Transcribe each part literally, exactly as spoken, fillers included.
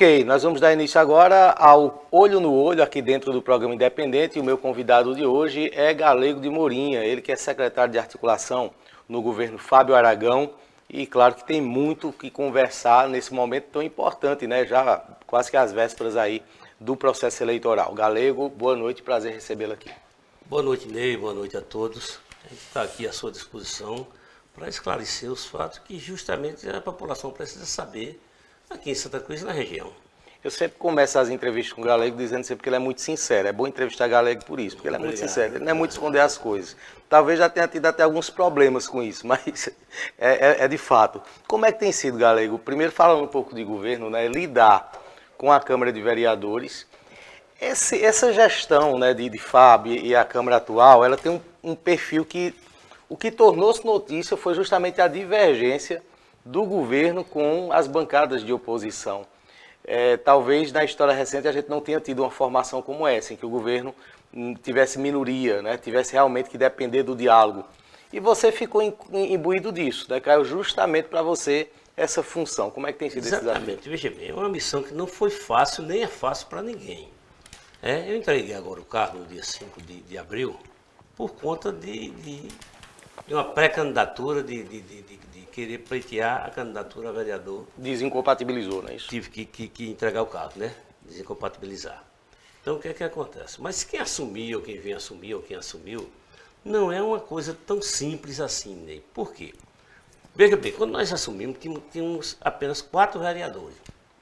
Ok, nós vamos dar início agora ao Olho no Olho, aqui dentro do programa Independente. E o meu convidado de hoje é Galego de Mourinha, ele que é secretário de articulação no governo Fábio Aragão. E claro que tem muito o que conversar nesse momento tão importante, né? Já quase que às vésperas aí do processo eleitoral. Galego, boa noite, prazer recebê-lo aqui. Boa noite, Ney, boa noite a todos. A gente está aqui à sua disposição para esclarecer os fatos que justamente a população precisa saber aqui em Santa Cruz e na região. Eu sempre começo as entrevistas com o Galego dizendo sempre que ele é muito sincero. É bom entrevistar Galego por isso, porque ele é muito sincero. Ele não é muito esconder as coisas. Talvez já tenha tido até alguns problemas com isso, mas é, é, é de fato. Como é que tem sido, Galego? Primeiro, falando um pouco de governo, né, lidar com a Câmara de Vereadores. Esse, essa gestão, né, de, de Fábio e a Câmara atual, ela tem um, um perfil que o que tornou-se notícia foi justamente a divergência do governo com as bancadas de oposição. É, talvez na história recente a gente não tenha tido uma formação como essa, em que o governo tivesse minoria, né, tivesse realmente que depender do diálogo. E você ficou imbuído disso, né, caiu justamente para você essa função. Como é que tem sido esse desafio? Exatamente, veja bem, é uma missão que não foi fácil, nem é fácil para ninguém. É, eu entreguei agora o cargo no dia cinco de, de abril por conta de, de, de uma pré-candidatura de, de, de, de, de querer pleitear a candidatura a vereador. Desincompatibilizou, não é isso? Tive que, que, que entregar o cargo, né? Desincompatibilizar. Então o que é que acontece? Mas quem assumiu, ou quem vem assumir, ou quem assumiu, não é uma coisa tão simples assim, Ney. Por quê? Veja bem, quando nós assumimos, tínhamos, tínhamos apenas quatro vereadores.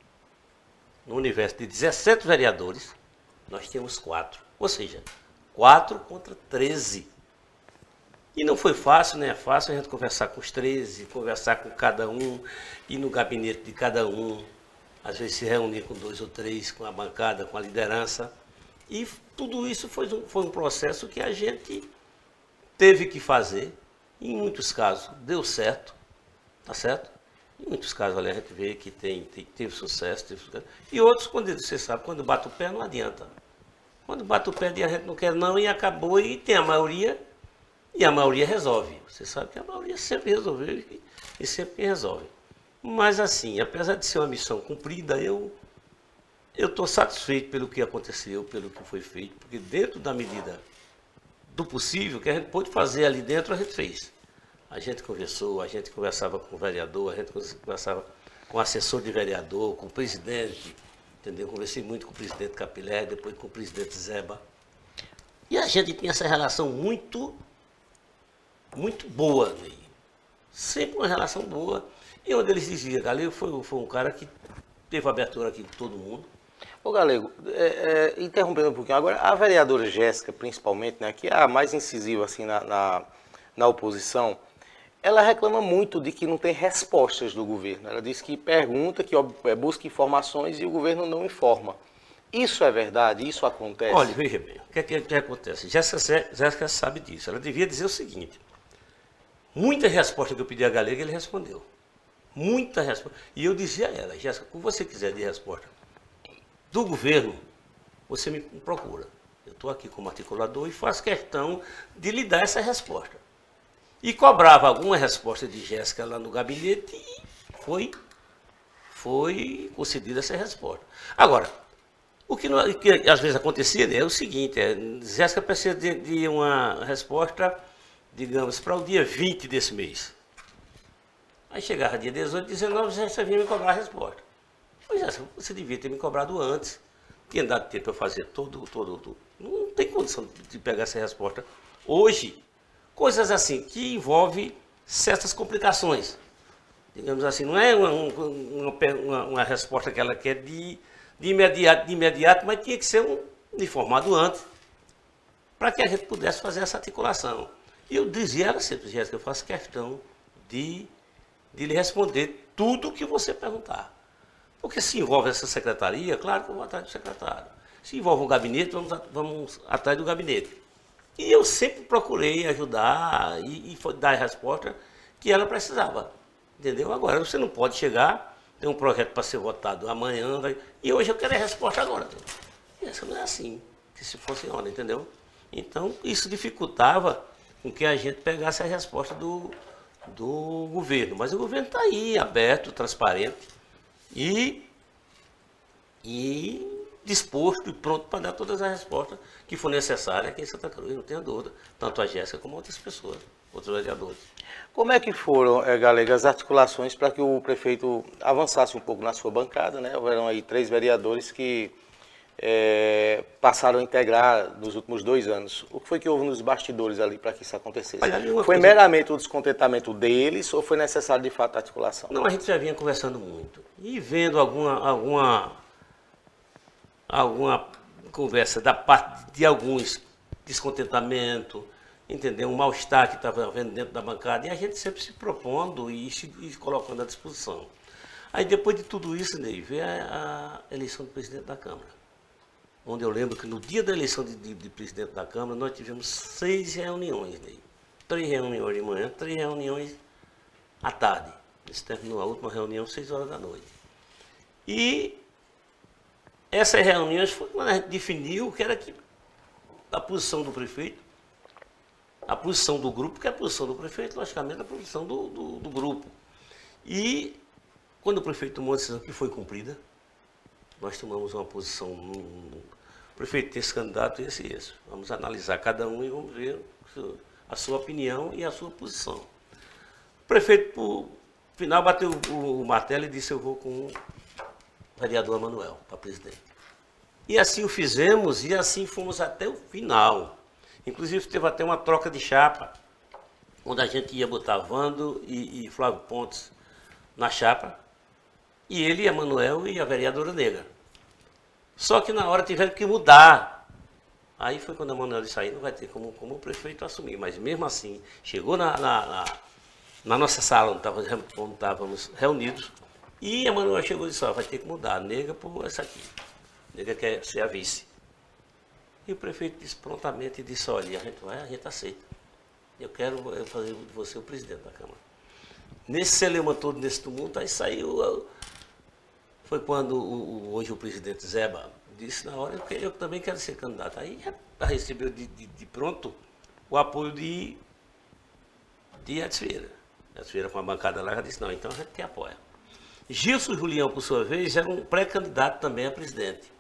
No universo de dezessete vereadores, nós temos quatro. Ou seja, quatro contra treze. E não foi fácil, né? É fácil a gente conversar com os treze, conversar com cada um, ir no gabinete de cada um, às vezes se reunir com dois ou três, com a bancada, com a liderança. E tudo isso foi um, foi um processo que a gente teve que fazer. Em muitos casos deu certo, tá certo? Em muitos casos ali, a gente vê que tem, tem, teve sucesso, teve sucesso. E outros, quando você sabe, quando bate o pé, não adianta. Quando bate o pé, a gente não quer não e acabou e tem a maioria. E a maioria resolve. Você sabe que a maioria sempre resolveu e, e sempre resolve. Mas assim, apesar de ser uma missão cumprida, eu estou satisfeito pelo que aconteceu, pelo que foi feito, porque dentro da medida do possível que a gente pôde fazer ali dentro, a gente fez. A gente conversou, a gente conversava com o vereador, a gente conversava com o assessor de vereador, com o presidente, entendeu? Conversei muito com o presidente Capilé, depois com o presidente Zeba. E a gente tinha essa relação muito... muito boa, né? Sempre uma relação boa. E onde eles diziam, Galego foi, foi um cara que teve abertura aqui com todo mundo. Ô Galego, é, é, interrompendo um pouquinho, agora a vereadora Jéssica, principalmente, né, que é a mais incisiva assim, na, na, na oposição, ela reclama muito de que não tem respostas do governo. Ela diz que pergunta, que busca informações e o governo não informa. Isso é verdade? Isso acontece? Olha, veja bem, o que, é que, que acontece? Jéssica, Jéssica sabe disso. Ela devia dizer o seguinte: muita resposta que eu pedi a Galego, ele respondeu. Muita resposta. E eu dizia a ela, Jéssica, o que você quiser de resposta do governo, você me procura. Eu estou aqui como articulador e faço questão de lhe dar essa resposta. E cobrava alguma resposta de Jéssica lá no gabinete e foi, foi concedida essa resposta. Agora, o que, não, que às vezes acontecia, né, é o seguinte, é, Jéssica precisa de, de uma resposta, digamos, para o dia vinte desse mês. Aí chegava dia dezoito, dezenove, Jéssica vinha me cobrar a resposta. Pois Jéssica, você devia ter me cobrado antes. Tinha dado tempo para eu fazer todo, todo, todo. Não tem condição de pegar essa resposta hoje. Coisas assim, que envolvem certas complicações. Digamos assim, não é uma, uma, uma, uma resposta que ela quer de, de, imediato, de imediato, mas tinha que ser um, informado antes, para que a gente pudesse fazer essa articulação. E eu dizia a ela sempre, Jéssica, eu faço questão de, de lhe responder tudo o que você perguntar. Porque se envolve essa secretaria, claro que eu vou atrás do secretário. Se envolve um gabinete, vamos, vamos atrás do gabinete. E eu sempre procurei ajudar e, e dar a resposta que ela precisava. Entendeu? Agora, você não pode chegar, tem um projeto para ser votado amanhã, vai, e hoje eu quero a resposta agora. Isso não é assim, que se fosse ontem, entendeu? Então, isso dificultava com que a gente pegasse a resposta do, do governo. Mas o governo está aí, aberto, transparente. E e disposto e pronto para dar todas as respostas que for necessárias aqui em Santa Cruz, não tenha dúvida, tanto a Jéssica como outras pessoas, outros vereadores. Como é que foram, é, Galego, as articulações para que o prefeito avançasse um pouco na sua bancada, né? Houveram aí três vereadores que é, passaram a integrar nos últimos dois anos. O que foi que houve nos bastidores ali para que isso acontecesse? Olha, foi coisa... meramente o descontentamento deles ou foi necessário de fato a articulação? Não, a gente já vinha conversando muito e vendo alguma, alguma, alguma conversa da parte de alguns descontentamento, entendeu? Um mal-estar que estava havendo dentro da bancada, e a gente sempre se propondo e se e colocando à disposição. Aí depois de tudo isso, Ney, veio a, a eleição do presidente da Câmara, onde eu lembro que no dia da eleição de, de, de presidente da Câmara, nós tivemos seis reuniões, Ney. Três reuniões de manhã, três reuniões à tarde. Isso terminou a última reunião às seis horas da noite. E essas reuniões foi quando a gente definiu que era que a posição do prefeito, a posição do grupo, que é a posição do prefeito, logicamente, a posição do, do, do grupo. E quando o prefeito tomou a decisão que foi cumprida, nós tomamos uma posição. O prefeito tem esse candidato, esse e esse. Vamos analisar cada um e vamos ver a sua opinião e a sua posição. O prefeito, por final, bateu o, o martelo e disse: eu vou com o vereador Manuel para presidente. E assim o fizemos e assim fomos até o final. Inclusive teve até uma troca de chapa, onde a gente ia botar Vando e, e Flávio Pontes na chapa, e ele, a Manuel e a vereadora Negra. Só que na hora tiveram que mudar. Aí foi quando a Manuel disse: aí não vai ter como, como o prefeito assumir. Mas mesmo assim, chegou na, na, na, na nossa sala, onde estávamos, onde estávamos reunidos, e a Manuel chegou e disse: ó, vai ter que mudar a Negra por essa aqui. A Negra quer ser a vice. E o prefeito disse prontamente, disse: olha, a gente vai, a gente aceita. Eu quero fazer de você o presidente da Câmara. Nesse celeuma todo, nesse tumulto, aí saiu. Foi quando o, o, hoje o presidente Zeba disse na hora: eu, eu também quero ser candidato. Aí já recebeu de, de, de pronto o apoio de, de Edson Vieira. Edson Vieira com a bancada lá já disse: não, então a gente te apoia. Gilson Julião, por sua vez, era um pré-candidato também a presidente.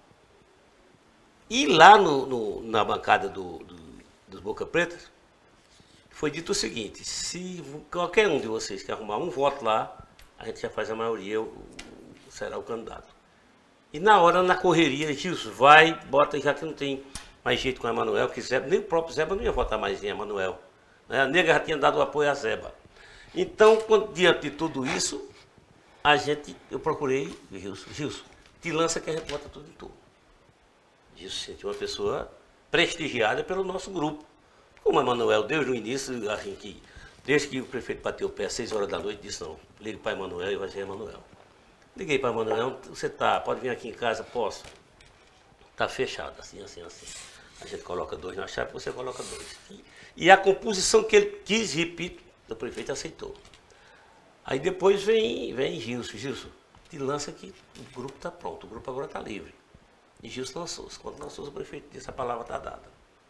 E lá no, no, na bancada do, do, dos Boca Pretas, foi dito o seguinte: se qualquer um de vocês que arrumar um voto lá, a gente já faz a maioria, eu, será o candidato. E na hora, na correria, Gilson, vai, bota, já que não tem mais jeito com a Emanuel, que Zeba, nem o próprio Zeba não ia votar mais em Emanuel. Né? A Negra já tinha dado o apoio a Zeba. Então, quando, diante de tudo isso, a gente, eu procurei, Gilson, Gilson, te lança que a gente vota tudo em tudo. Gilson sentiu uma pessoa prestigiada pelo nosso grupo. Como a Emanuel, desde o início, assim, que, desde que o prefeito bateu o pé às seis horas da noite, disse: não, ligue para Emanuel e vai ser Emanuel. Liguei para Emanuel: você tá, pode vir aqui em casa? Posso. Está fechado, assim, assim, assim. A gente coloca dois na chave, você coloca dois. E, e a composição que ele quis, repito, o prefeito aceitou. Aí depois vem, vem Gilson. Gilson, te lança que o grupo está pronto, o grupo agora está livre. E Gilson lançou-se. Quando lançou-se, o prefeito disse: a palavra está dada.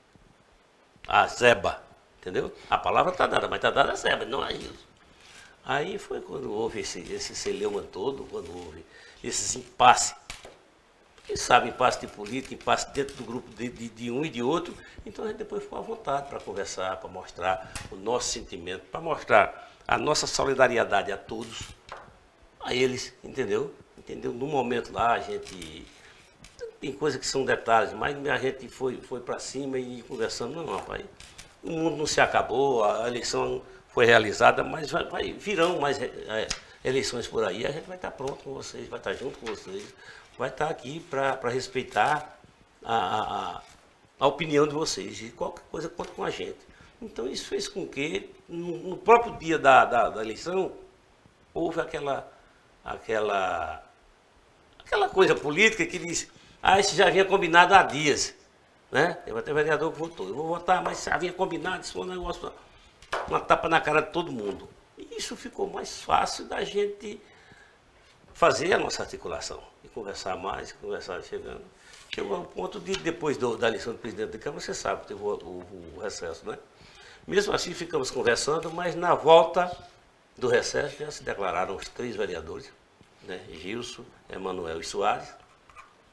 A Zeba, entendeu? A palavra está dada, mas está dada a Zeba, não a Gilson. Aí foi quando houve esse, esse celeuma todo, quando houve esses impasses. Quem sabe impasse de política, impasse dentro do grupo de, de, de um e de outro. Então a gente depois ficou à vontade para conversar, para mostrar o nosso sentimento, para mostrar a nossa solidariedade a todos, a eles, entendeu? Entendeu? No momento lá, a gente... Tem coisas que são detalhes, mas a gente foi, foi para cima e conversando: não, rapaz, o mundo não se acabou, a eleição foi realizada, mas vai, vai, virão mais é, eleições por aí, a gente vai estar pronto com vocês, vai estar junto com vocês, vai estar aqui para respeitar a, a, a opinião de vocês, e qualquer coisa conta com a gente. Então isso fez com que, no, no próprio dia da, da, da eleição, houve aquela, aquela, aquela coisa política que diz: ah, isso já havia combinado há dias, né? Teve até vereador que votou: eu vou votar, mas já havia combinado, isso foi um negócio, uma tapa na cara de todo mundo. E isso ficou mais fácil da gente fazer a nossa articulação, e conversar mais, conversar chegando. Chegou ao ponto de, depois do, da eleição do presidente da Câmara, você sabe, teve o, o, o recesso, né? Mesmo assim ficamos conversando, mas na volta do recesso já se declararam os três vereadores, né? Gilson, Emanuel e Soares.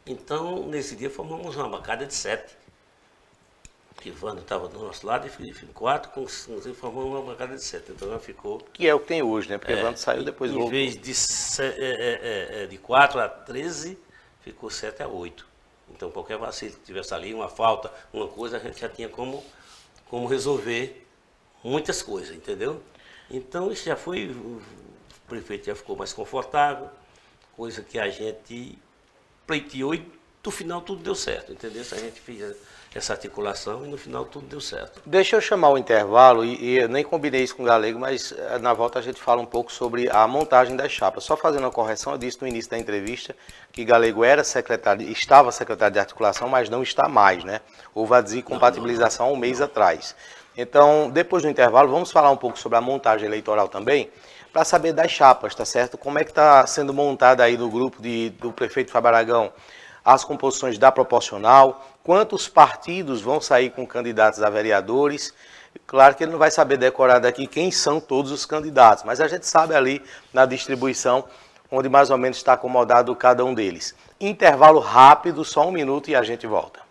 Então, nesse dia, formamos uma bancada de sete. Ivandro estava do nosso lado e Felipe em quatro, com, formamos uma bancada de sete. Então, ela ficou... Que é o que tem hoje, né? Porque é, Ivandro saiu depois voltou. Em vez de, é, é, de quatro a treze, ficou sete a oito. Então, qualquer vacilo que tivesse ali, uma falta, uma coisa, a gente já tinha como, como resolver muitas coisas, entendeu? Então, isso já foi... O prefeito já ficou mais confortável, coisa que a gente pleiteou e, no final, tudo deu certo, entendeu? A gente fez essa articulação e, no final, tudo deu certo. Deixa eu chamar o intervalo, e, e eu nem combinei isso com o Galego, mas na volta a gente fala um pouco sobre a montagem das chapas. Só fazendo uma correção, eu disse no início da entrevista que Galego era secretário, estava secretário de articulação, mas não está mais, né? Houve a desincompatibilização há um mês atrás. Então, depois do intervalo, vamos falar um pouco sobre a montagem eleitoral também, para saber das chapas, tá certo? Como é que está sendo montada aí no grupo de, do prefeito Fábio Aragão as composições da proporcional, quantos partidos vão sair com candidatos a vereadores. Claro que ele não vai saber decorar daqui quem são todos os candidatos, mas a gente sabe ali na distribuição onde mais ou menos está acomodado cada um deles. Intervalo rápido, só um minuto e a gente volta.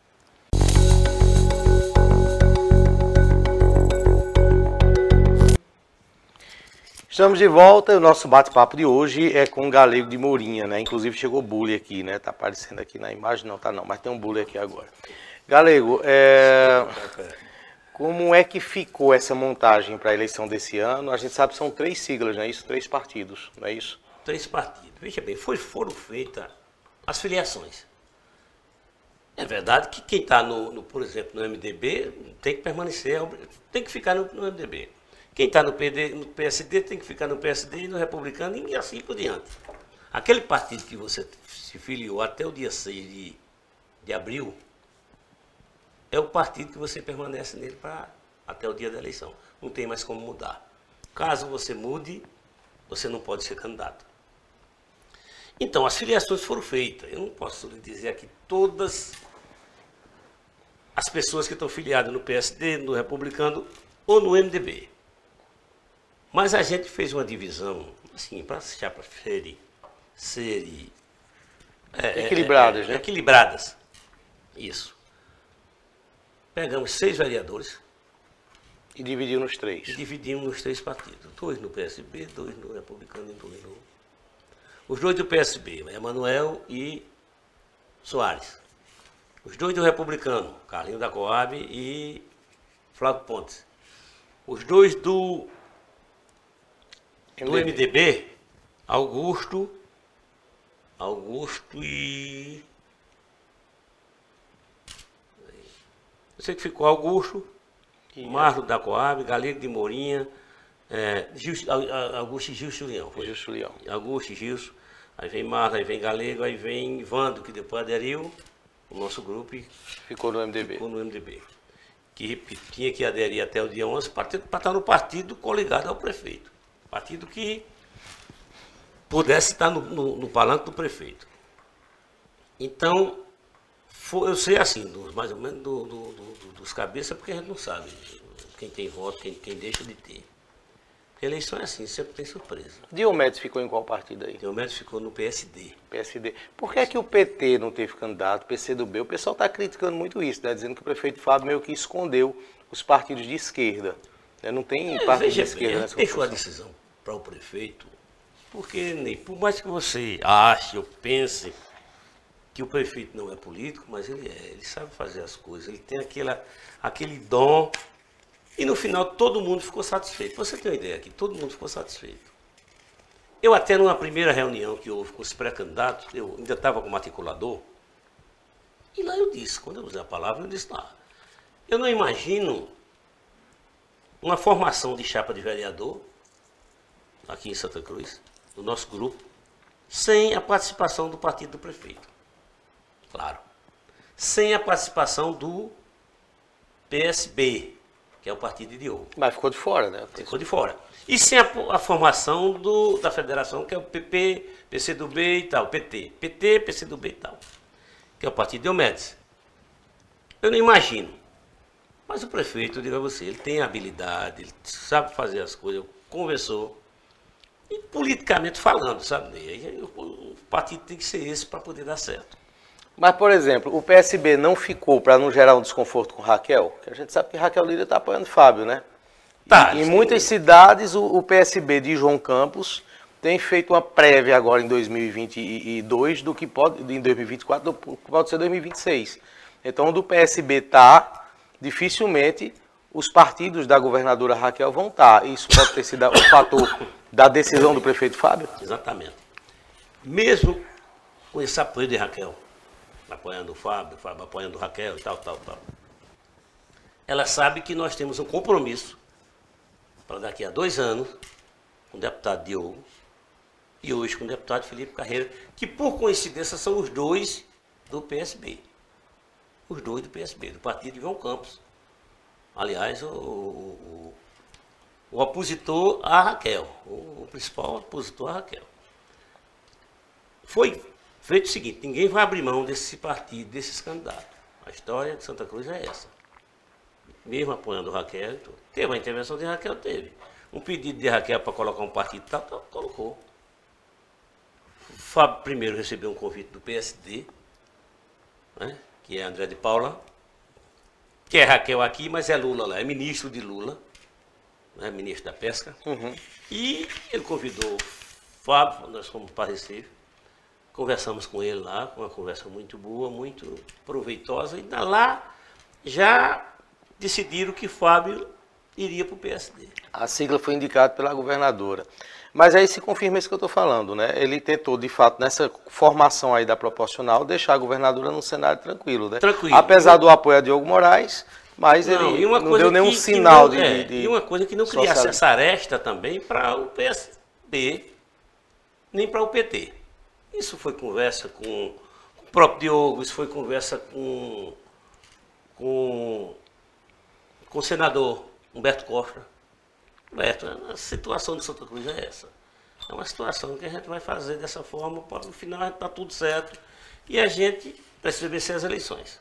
Estamos de volta, o nosso bate-papo de hoje é com o Galego de Mourinha, né? Inclusive chegou bullying aqui, né? Tá aparecendo aqui na imagem, não tá não, mas tem um bullying aqui agora. Galego, é... como é que ficou essa montagem para a eleição desse ano? A gente sabe que são três siglas, não é isso? Três partidos, não é isso? Três partidos. Veja bem, foi, foram feitas as filiações. É verdade que quem está, no, no, por exemplo, no M D B tem que permanecer, tem que ficar no, no M D B. Quem está no, no P S D tem que ficar no P S D e no Republicano e assim por diante. Aquele partido que você se filiou até o dia seis de, de abril é o partido que você permanece nele pra, até o dia da eleição. Não tem mais como mudar. Caso você mude, você não pode ser candidato. Então, as filiações foram feitas. Eu não posso lhe dizer aqui todas as pessoas que estão filiadas no P S D, no Republicano ou no M D B. Mas a gente fez uma divisão, assim, para as chapas serem, serem é, equilibradas, é, né? Equilibradas. Isso. Pegamos seis vereadores. E dividiu nos três. E dividimos nos três partidos. Dois no P S B, dois no Republicano e dois no... Os dois do P S B, Emanuel e Soares. Os dois do Republicano, Carlinho da Coab e Flávio Pontes. Os dois do... Do M D B, Augusto, Augusto e... Eu sei que ficou Augusto, Marlon da Coab, Galego de Mourinha, é, Gilson, Augusto e Gilson Leão. Gilson Leão. Augusto e Gilson, aí vem Marlon, aí vem Galego, aí vem Ivandro, que depois aderiu o nosso grupo e ficou no M D B. Ficou no M D B. Que tinha que aderir até o dia onze para estar no partido coligado ao prefeito. Partido que pudesse estar no, no, no palanque do prefeito. Então, foi, eu sei assim, dos, mais ou menos do, do, do, dos cabeças, porque a gente não sabe quem tem voto, quem, quem deixa de ter. Porque a eleição é assim, sempre tem surpresa. Diomedes ficou em qual partido aí? Diomedes ficou no P S D. P S D. Por que é que o P T não teve candidato, P C do B? O pessoal está criticando muito isso, né? Dizendo que o prefeito Fábio meio que escondeu os partidos de esquerda. Não tem é, partido veja de esquerda bem, nessa deixou a decisão para o prefeito, porque nem por mais que você ache ou pense que o prefeito não é político, mas ele é, ele sabe fazer as coisas, ele tem aquela, aquele dom, e no final todo mundo ficou satisfeito. Você tem uma ideia aqui, todo mundo ficou satisfeito. Eu até numa primeira reunião que houve com os pré-candidatos, eu ainda estava como articulador, e lá eu disse, quando eu usei a palavra, eu disse lá, eu não imagino uma formação de chapa de vereador, aqui em Santa Cruz, do nosso grupo, sem a participação do partido do prefeito. Claro. Sem a participação do P S B, que é o partido de Diogo. Mas ficou de fora, né? Ficou de fora. E sem a, a formação do, da federação, que é o P P, P C do B e tal, P T. P T, P C do B e tal, que é o partido de Diomedes. Eu não imagino. Mas o prefeito, eu digo a você, ele tem habilidade, ele sabe fazer as coisas, conversou. E politicamente falando, sabe? O partido tem que ser esse para poder dar certo. Mas, por exemplo, o P S B não ficou para não gerar um desconforto com Raquel? Porque a gente sabe que Raquel Lira está apoiando Fábio, né? Tá, e, em muitas cidades, o, o P S B de João Campos tem feito uma prévia agora em dois mil e vinte e dois do que pode, em dois mil e vinte e quatro, do que pode ser dois mil e vinte e seis. Então, onde o P S B está, dificilmente os partidos da governadora Raquel vão estar. Isso pode ter sido o fator da decisão do prefeito Fábio? Exatamente. Mesmo com esse apoio de Raquel, apoiando o Fábio, o Fábio apoiando Raquel e tal, tal, tal. Ela sabe que nós temos um compromisso para daqui a dois anos com o deputado Diogo e hoje com o deputado Felipe Carreira, que por coincidência são os dois do P S B. Os dois do P S B, do partido de João Campos. Aliás, o, o, o opositor a Raquel, o, o principal opositor a Raquel. Foi feito o seguinte, ninguém vai abrir mão desse partido, desses candidatos. A história de Santa Cruz é essa. Mesmo apoiando Raquel, teve uma intervenção de Raquel, teve. Um pedido de Raquel para colocar um partido tal, tal, colocou. O Fábio primeiro recebeu um convite do P S D, né, que é André de Paula, que é Raquel aqui, mas é Lula lá, é ministro de Lula, né, ministro da Pesca. Uhum. E ele convidou o Fábio, nós fomos para Recife. Conversamos com ele lá, uma conversa muito boa, muito proveitosa, e lá já decidiram que Fábio iria para o P S D. A sigla foi indicada pela governadora. Mas aí se confirma isso que eu estou falando, né? Ele tentou, de fato, nessa formação aí da proporcional, deixar a governadora num cenário tranquilo, né? Tranquilo. Apesar do apoio a Diogo Moraes, mas não, ele não deu nenhum que, sinal que não, de, é, de... E uma coisa que não criasse essa aresta também para o P S B, nem para o P T. Isso foi conversa com, com o próprio Diogo, isso foi conversa com, com, com o senador Humberto Costa. Humberto, a situação de Santa Cruz é essa. É uma situação que a gente vai fazer dessa forma, para no final a gente tá tudo certo e a gente precisa vencer as eleições.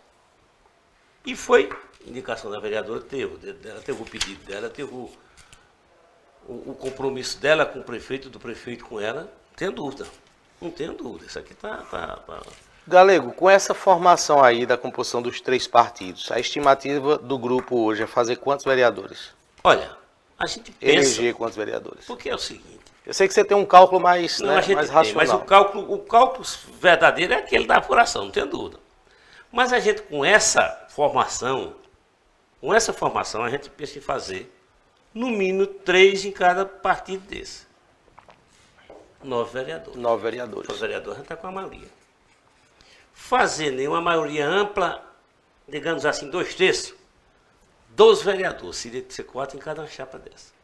E foi indicação da vereadora, teve, ela teve o pedido dela, teve o, o, o compromisso dela com o prefeito, do prefeito com ela, não tenho dúvida. Não tenho dúvida, isso aqui tá, tá, tá... Galego, com essa formação aí da composição dos três partidos, a estimativa do grupo hoje é fazer quantos vereadores? Olha, a gente pensa... Eleger quantos vereadores? Porque é o seguinte... Eu sei que você tem um cálculo mais, não, né, a gente mais tem, racional. mas o cálculo, o cálculo verdadeiro é aquele da apuração, não tenho dúvida. Mas a gente, com essa formação, com essa formação, a gente pensa em fazer, no mínimo, três em cada partido desse. Nove vereadores. Nove vereadores. Nove vereadores, a gente está com a maioria. Fazer nenhuma maioria ampla, digamos assim, dois terços, doze vereadores, seria de ser quatro em cada chapa dessa.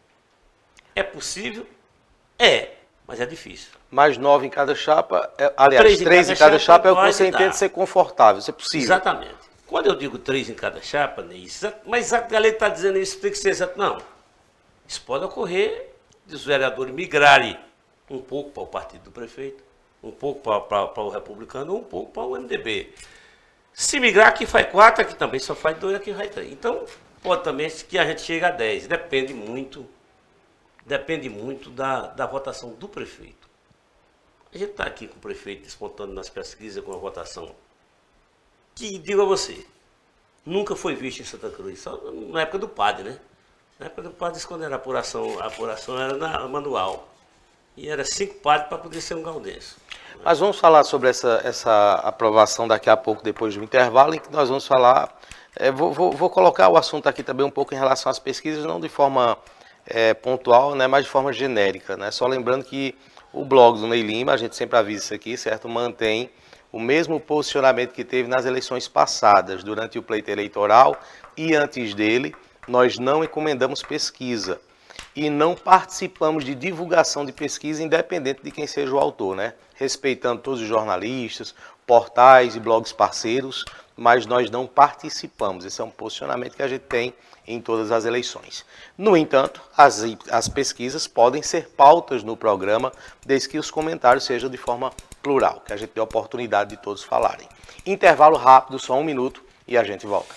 É possível? É, mas é difícil. Mais nove em cada chapa, é, aliás, três, três em cada, cada chapa, chapa é o que você dar. entende ser confortável, ser possível. Exatamente. Quando eu digo três em cada chapa, mas a galera está dizendo isso, tem que ser exato. Não. Isso pode ocorrer dos vereadores migrarem um pouco para o partido do prefeito, um pouco para, para, para o republicano, um pouco para o M D B. Se migrar, aqui faz quatro, aqui também só faz dois, aqui faz três. Então, pode também que a gente chegue a dez. Depende muito, depende muito da, da votação do prefeito. A gente está aqui com o prefeito despontando nas pesquisas com a votação que, digo a você, nunca foi visto em Santa Cruz, só na época do padre, né? Na época do padre, quando era a apuração, a apuração era na manual. E era cinco padres para poder ser um gaudense. Mas vamos falar sobre essa, essa aprovação daqui a pouco, depois do intervalo, em que nós vamos falar... É, vou, vou, vou colocar o assunto aqui também um pouco em relação às pesquisas, não de forma é, pontual, né, mas de forma genérica. Né? Só lembrando que o blog do Ney Lima, a gente sempre avisa isso aqui, certo? Mantém o mesmo posicionamento que teve nas eleições passadas, durante o pleito eleitoral e antes dele. Nós não encomendamos pesquisa. E não participamos de divulgação de pesquisa, independente de quem seja o autor, né? Respeitando todos os jornalistas, portais e blogs parceiros, mas nós não participamos. Esse é um posicionamento que a gente tem em todas as eleições. No entanto, as, as pesquisas podem ser pautas no programa, desde que os comentários sejam de forma plural, que a gente dê a oportunidade de todos falarem. Intervalo rápido, só um minuto, e a gente volta.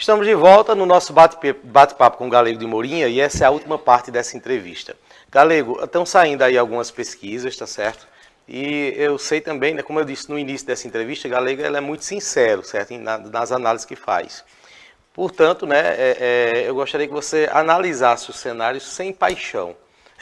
Estamos de volta no nosso bate-papo com o Galego de Mourinha e essa é a última parte dessa entrevista. Galego, estão saindo aí algumas pesquisas, tá certo? E eu sei também, né, como eu disse no início dessa entrevista, Galego ela é muito sincero, certo? Nas análises que faz. Portanto, né, é, é, eu gostaria que você analisasse o cenário sem paixão,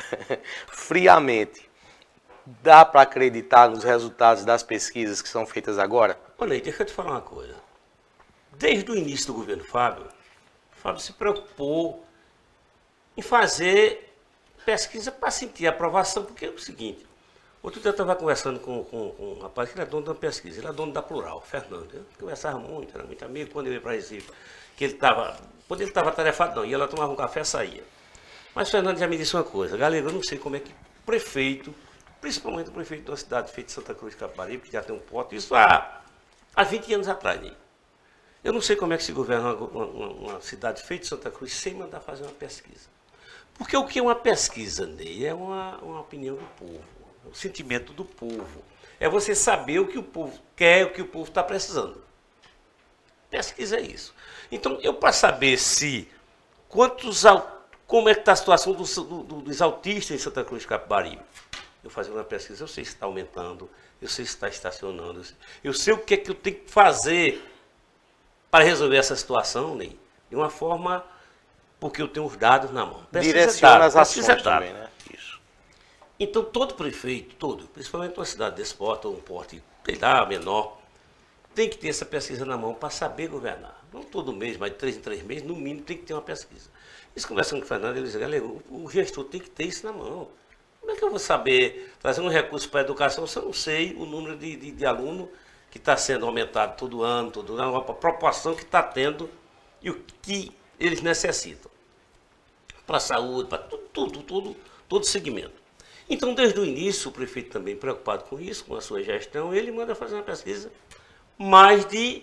friamente. Dá para acreditar nos resultados das pesquisas que são feitas agora? Olha aí, deixa eu te falar uma coisa. Desde o início do governo Fábio, Fábio se preocupou em fazer pesquisa para sentir a aprovação, porque é o seguinte, outro dia eu estava conversando com, com, com um rapaz que era dono da pesquisa, ele era dono da Plural, Fernando. Eu conversava muito, era muito amigo, quando eu ia para Recife, que ele estava, quando ele estava atarefado não, ia lá tomava um café e saía. Mas o Fernando já me disse uma coisa, Galego, eu não sei como é que o prefeito, principalmente o prefeito de uma cidade feita de Santa Cruz de Caparibe, que já tem um pote, isso há, há vinte anos atrás. Né? Eu não sei como é que se governa uma, uma, uma cidade feita de Santa Cruz sem mandar fazer uma pesquisa. Porque o que é uma pesquisa, Ney, é uma, uma opinião do povo, é o sentimento do povo. É você saber o que o povo quer, o que o povo está precisando. Pesquisa é isso. Então, eu para saber se, quantos, como é que está a situação dos, do, dos autistas em Santa Cruz de Capibaribe, eu fazia uma pesquisa, eu sei se está aumentando, eu sei se está estacionando, eu sei, eu sei o que é que eu tenho que fazer para resolver essa situação, Ney, de uma forma, porque eu tenho os dados na mão. Direciona as ações também, né? Isso. Então, todo prefeito, todo, principalmente uma cidade desse porte, ou um porte, sei lá, menor, tem que ter essa pesquisa na mão para saber governar. Não todo mês, mas de três em três meses, no mínimo, tem que ter uma pesquisa. Isso conversando com o Fernando, ele diz, galera, o gestor tem que ter isso na mão. Como é que eu vou saber, trazer um recurso para a educação, se eu não sei o número de, de, de aluno que está sendo aumentado todo ano, todo ano, a proporção que está tendo e o que eles necessitam. Para a saúde, para tudo, tudo, tudo, todo segmento. Então, desde o início, o prefeito também preocupado com isso, com a sua gestão, ele manda fazer uma pesquisa mais de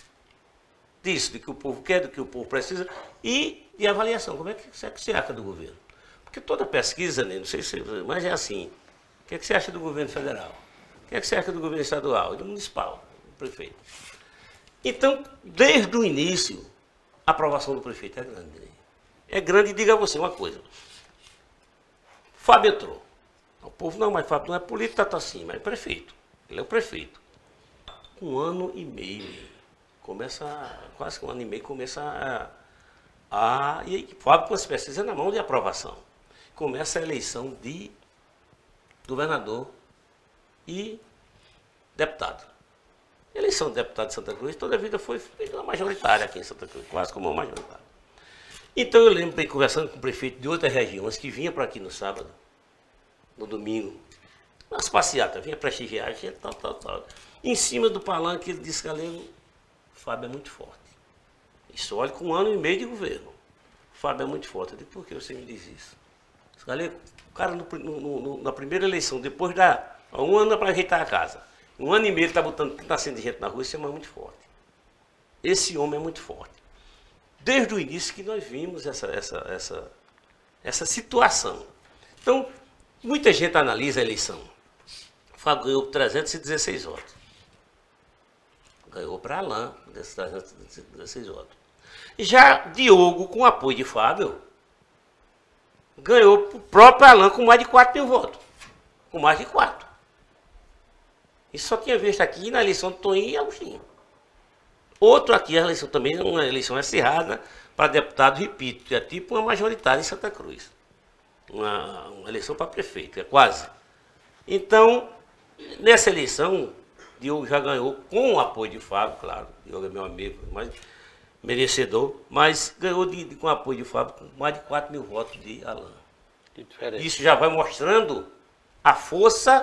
disso, do que o povo quer, do que o povo precisa, e de avaliação. Como é que você acha do governo? Porque toda pesquisa, né, não sei se, mas é assim. O que, é que você acha do governo federal? O que, é que você acha do governo estadual? Do municipal, do prefeito. Então, desde o início, a aprovação do prefeito é grande. Né? É grande, e diga a você uma coisa. Fábio entrou. O povo, não, mas Fábio não é político, tá assim, mas é prefeito. Ele é o prefeito. Um ano e meio, começa, quase que um ano e meio, começa a... a e Fábio com as pesquisas na mão de aprovação. Começa a eleição de governador e deputado. A eleição de deputado de Santa Cruz, toda a vida foi uma majoritária aqui em Santa Cruz, quase como uma majoritária. Então eu lembro, conversando com o prefeito de outras regiões, que vinha para aqui no sábado, no domingo, nas passeatas, vinha prestigiar, tinha tal, tal, tal. Em cima do palanque, ele disse, Galego, Fábio é muito forte. Isso, olha, com um ano e meio de governo. Fábio é muito forte. Eu disse, por que você me diz isso? Disse, Galego, o cara no, no, no, na primeira eleição, depois da... um ano para ajeitar a casa. Um ano e meio ele está botando, nascendo de gente na rua, isso é muito forte. Esse homem é muito forte. Desde o início que nós vimos essa, essa, essa, essa situação. Então, muita gente analisa a eleição. O Fábio ganhou trezentos e dezesseis votos. Ganhou para Alain, desses trezentos e dezesseis votos. Já Diogo, com o apoio de Fábio, ganhou para o próprio Alain com mais de quatro mil votos. Com mais de quatro. Isso só tinha visto aqui na eleição de Toninho e Agostinho. Outro aqui, a eleição também, uma eleição acirrada para deputado, repito, é tipo uma majoritária em Santa Cruz. Uma, uma eleição para prefeito, é quase. Então, nessa eleição, Diogo já ganhou com o apoio de Fábio, claro, Diogo é meu amigo, mas merecedor, mas ganhou de, de, com o apoio de Fábio com mais de quatro mil votos de Alain. Isso já vai mostrando a força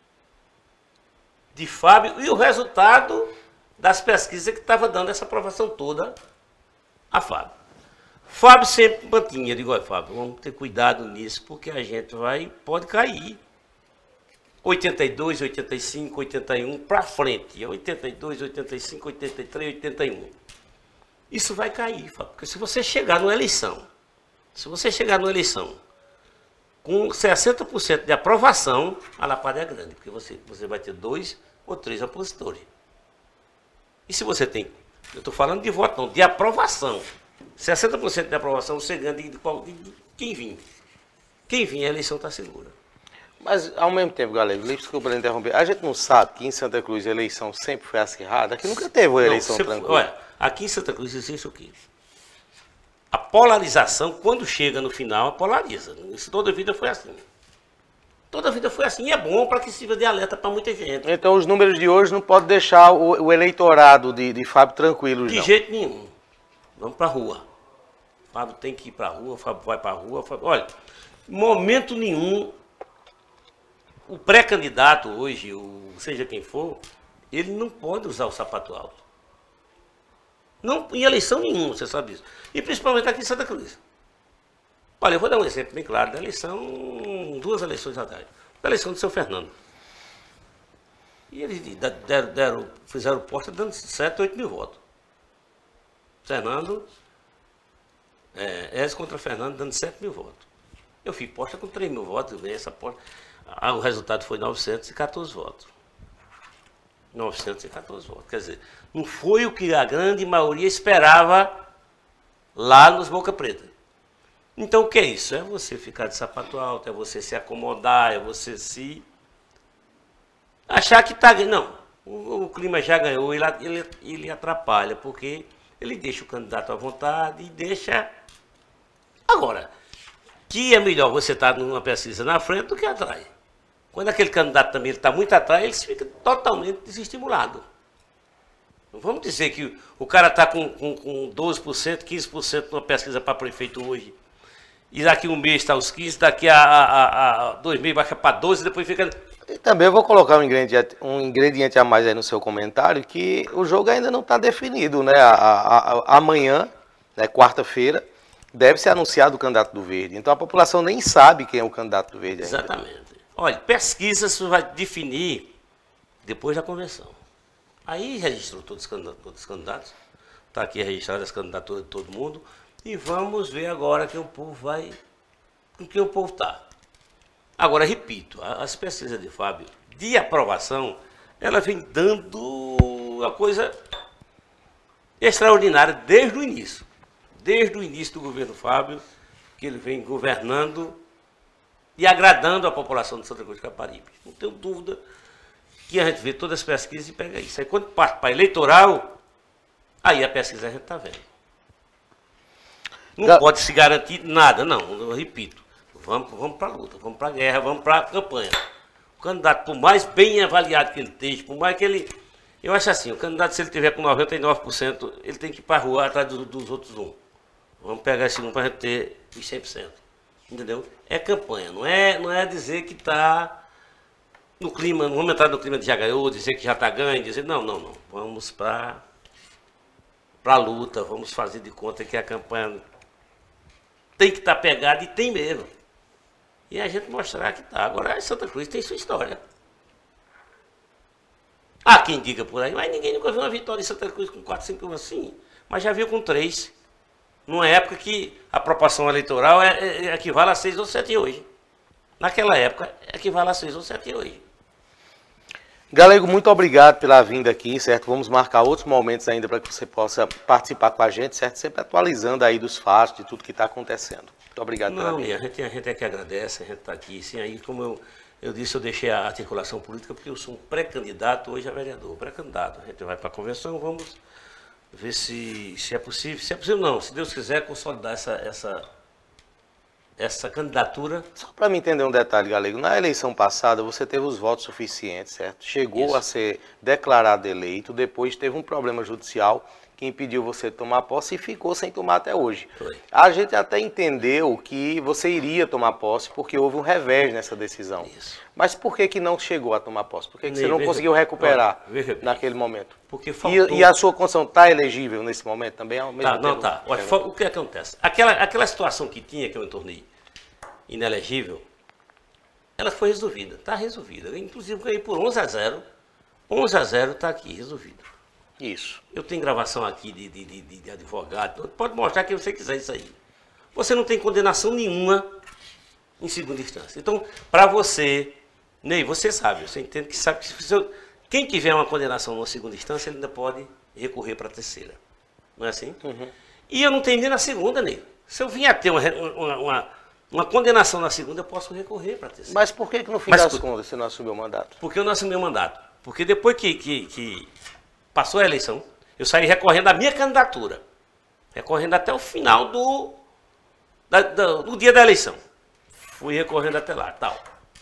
de Fábio e o resultado das pesquisas que estava dando essa aprovação toda a Fábio. Fábio sempre mantinha, digo, olha, Fábio, vamos ter cuidado nisso, porque a gente vai, pode cair. oitenta e dois, oitenta e cinco, oitenta e um, para frente. oitenta e dois, oitenta e cinco, oitenta e três, oitenta e um. Isso vai cair, Fábio, porque se você chegar numa eleição, se você chegar numa eleição com sessenta por cento de aprovação, a lapada é grande, porque você, você vai ter dois ou três opositores. E se você tem Eu estou falando de voto, não, de aprovação. sessenta por cento de aprovação você ganha de, de, de, de quem vir. Quem vir, a eleição está segura. Mas, ao mesmo tempo, Galego, desculpa para interromper, a gente não sabe que em Santa Cruz a eleição sempre foi acirrada, que nunca teve uma eleição não, tranquila. Olha, aqui em Santa Cruz existe o quê? A polarização, quando chega no final, polariza. Isso toda a vida foi assim. Toda a vida foi assim. E é bom para que sirva de alerta para muita gente. Então, os números de hoje não podem deixar o, o eleitorado de, de Fábio tranquilo, de não. De jeito nenhum. Vamos para a rua. Fábio tem que ir para a rua, Fábio vai para a rua. Fábio... Olha, em momento nenhum, o pré-candidato hoje, o, seja quem for, ele não pode usar o sapato alto. Não, em eleição nenhuma, você sabe disso. E principalmente aqui em Santa Cruz. Olha, eu vou dar um exemplo bem claro da eleição, duas eleições atrás. Da eleição do seu Fernando. E eles deram, deram, fizeram posta dando sete, oito mil votos. Fernando, é, Ezio contra Fernando dando sete mil votos. Eu fiz posta com três mil votos, eu ganhei essa posta. Ah, o resultado foi novecentos e quatorze votos. novecentos e quatorze votos. Quer dizer, não foi o que a grande maioria esperava lá nos Boca Preta. Então o que é isso? É você ficar de sapato alto, é você se acomodar, é você se... achar que está ganhando. Não, o, o clima já ganhou, ele, ele, ele atrapalha, porque ele deixa o candidato à vontade e deixa... Agora, que é melhor você estar numa pesquisa na frente do que atrás. Quando aquele candidato também está muito atrás, ele fica totalmente desestimulado. Não vamos dizer que o cara está com, com, com doze por cento, quinze por cento numa pesquisa para prefeito hoje, e daqui um mês está aos quinze, daqui a, a, a dois meses baixa para doze, depois fica... E também eu vou colocar um ingrediente, um ingrediente a mais aí no seu comentário, que o jogo ainda não está definido, né? A, a, a, amanhã, né, quarta-feira, deve ser anunciado o candidato do Verde. Então a população nem sabe quem é o candidato do Verde ainda. Exatamente. Olha, pesquisa você vai definir depois da convenção. Aí registrou todos os candidatos, todos os candidatos. Está aqui registrado as candidaturas de todo mundo. E vamos ver agora que o povo vai, com que o povo está. Agora, repito, as pesquisas de Fábio, de aprovação, ela vem dando uma coisa extraordinária desde o início. Desde o início do governo Fábio, que ele vem governando e agradando a população de Santa Cruz de Caparibe. Não tenho dúvida que a gente vê todas as pesquisas e pega isso. Aí quando parte para eleitoral, aí a pesquisa a gente está vendo. Não Ga... pode se garantir nada, não, eu repito. Vamos, vamos para a luta, vamos para a guerra, vamos para a campanha. O candidato, por mais bem avaliado que ele esteja, por mais que ele... Eu acho assim, o candidato, se ele tiver com noventa e nove por cento, ele tem que ir para a rua atrás do, dos outros um. Vamos pegar esse um para a gente ter os cem por cento. Entendeu? É campanha, não é, não é dizer que está no clima, não vamos entrar no clima de já ganhou, dizer que já está ganho, dizer, não, não, não. Vamos para a luta, vamos fazer de conta que a campanha tem que estar tá pegada e tem mesmo. E a gente mostrar que está. Agora, Santa Cruz tem sua história. Há quem diga por aí, mas ninguém nunca viu uma vitória em Santa Cruz com quatro, cinco anos assim, mas já viu com três. Numa época que a proporção eleitoral é, é, é, equivale a seis ou sete hoje. Naquela época, equivale a seis ou sete hoje. Galego, muito obrigado pela vinda aqui, certo? Vamos marcar outros momentos ainda para que você possa participar com a gente, certo? Sempre atualizando aí dos fatos, de tudo que está acontecendo. Muito obrigado pela Não, vinda. A gente, a gente é que agradece, a gente está aqui. Sim, aí, como eu, eu disse, eu deixei a articulação política porque eu sou um pré-candidato hoje a vereador. Pré-candidato. A gente vai para a convenção, vamos ver se, se é possível. Se é possível, não. Se Deus quiser, consolidar essa, essa, essa candidatura. Só para me entender um detalhe, Galego. Na eleição passada, você teve os votos suficientes, certo? Chegou Isso. a ser declarado eleito, depois teve um problema judicial que impediu você de tomar posse e ficou sem tomar até hoje. Foi. A gente até entendeu que você iria tomar posse porque houve um revés nessa decisão. Isso. Mas por que que não chegou a tomar posse? Por que, que você não veja, conseguiu recuperar olha, veja naquele momento? Porque faltou... e, e a sua condição está elegível nesse momento também? Ao mesmo tá, tempo, não está. Olha, o que acontece? Aquela, aquela situação que tinha, que eu me tornei inelegível, ela foi resolvida. Está resolvida. Eu, inclusive, ganhei por onze a zero. onze a zero está aqui, resolvido. Isso. Eu tenho gravação aqui de, de, de, de advogado, pode mostrar quem você quiser isso aí. Você não tem condenação nenhuma em segunda instância. Então, para você, Ney, você sabe, você entende que sabe que se você, quem tiver uma condenação na segunda instância, ele ainda pode recorrer para a terceira. Não é assim? Uhum. E eu não tenho nem na segunda, nem. Se eu vier a ter uma, uma, uma, uma condenação na segunda, eu posso recorrer para a terceira. Mas por que, que no fim Mas das por- contas você não assumiu o mandato? Porque eu não assumi o mandato. Porque depois que, que, que passou a eleição, eu saí recorrendo à minha candidatura. Recorrendo até o final do, da, da- do dia da eleição. Fui recorrendo até lá, tal.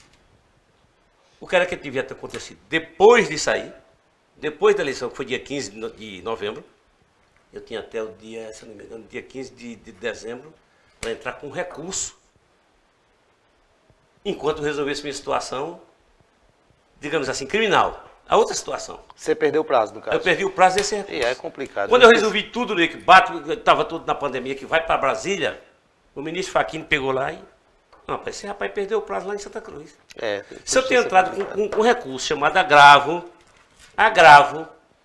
O que era que devia ter acontecido? Depois de sair, depois da eleição, que foi dia quinze de no- de novembro, eu tinha até o dia, se eu não me engano, dia quinze de, de dezembro, para entrar com recurso, enquanto eu resolvesse minha situação, digamos assim, criminal. A outra situação. Você perdeu o prazo, no caso. Eu perdi o prazo desse recurso. E é complicado. Quando eu resolvi tudo, né, que bate, estava tudo na pandemia, que vai para Brasília, o ministro Facchini pegou lá e... Não, rapaz, esse rapaz perdeu o prazo lá em Santa Cruz. É, Se eu tenho entrado com, com, com um recurso chamado agravo, agravo,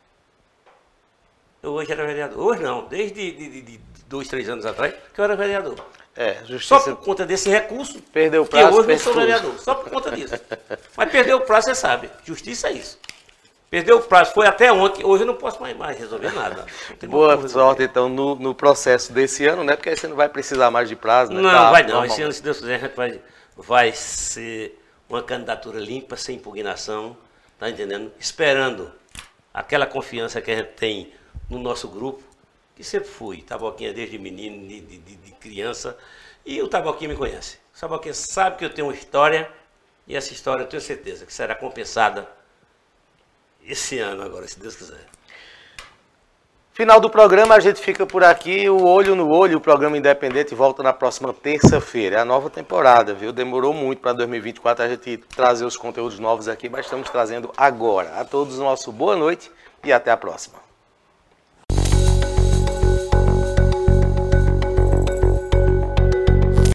eu hoje era vereador. Hoje não, desde de, de, de dois, três anos atrás, que eu era vereador. É, Só justiça. por conta desse recurso, Perdeu o que prazo, hoje não fez sou tudo. vereador. Só por conta disso. Mas perdeu o prazo, você sabe. Justiça é isso. Perdeu o prazo, foi até ontem, hoje eu não posso mais, mais resolver nada. Não tem Boa como sorte, resolver. então, no, no processo desse ano, né? Porque aí você não vai precisar mais de prazo, né? Não, Tá, vai não. normal. Esse ano, se Deus quiser, a gente vai, vai ser uma candidatura limpa, sem impugnação, tá entendendo? Esperando aquela confiança que a gente tem no nosso grupo, que sempre fui, Taboquinha desde menino, de, de, de- de criança, e o Taboquinha me conhece. O Taboquinha sabe que eu tenho uma história, e essa história eu tenho certeza que será compensada esse ano agora, se Deus quiser. Final do programa, a gente fica por aqui. O Olho no Olho, o programa independente, volta na próxima terça-feira. É a nova temporada, viu? Demorou muito para dois mil e vinte e quatro a gente trazer os conteúdos novos aqui, mas estamos trazendo agora. A todos nosso boa noite e até a próxima.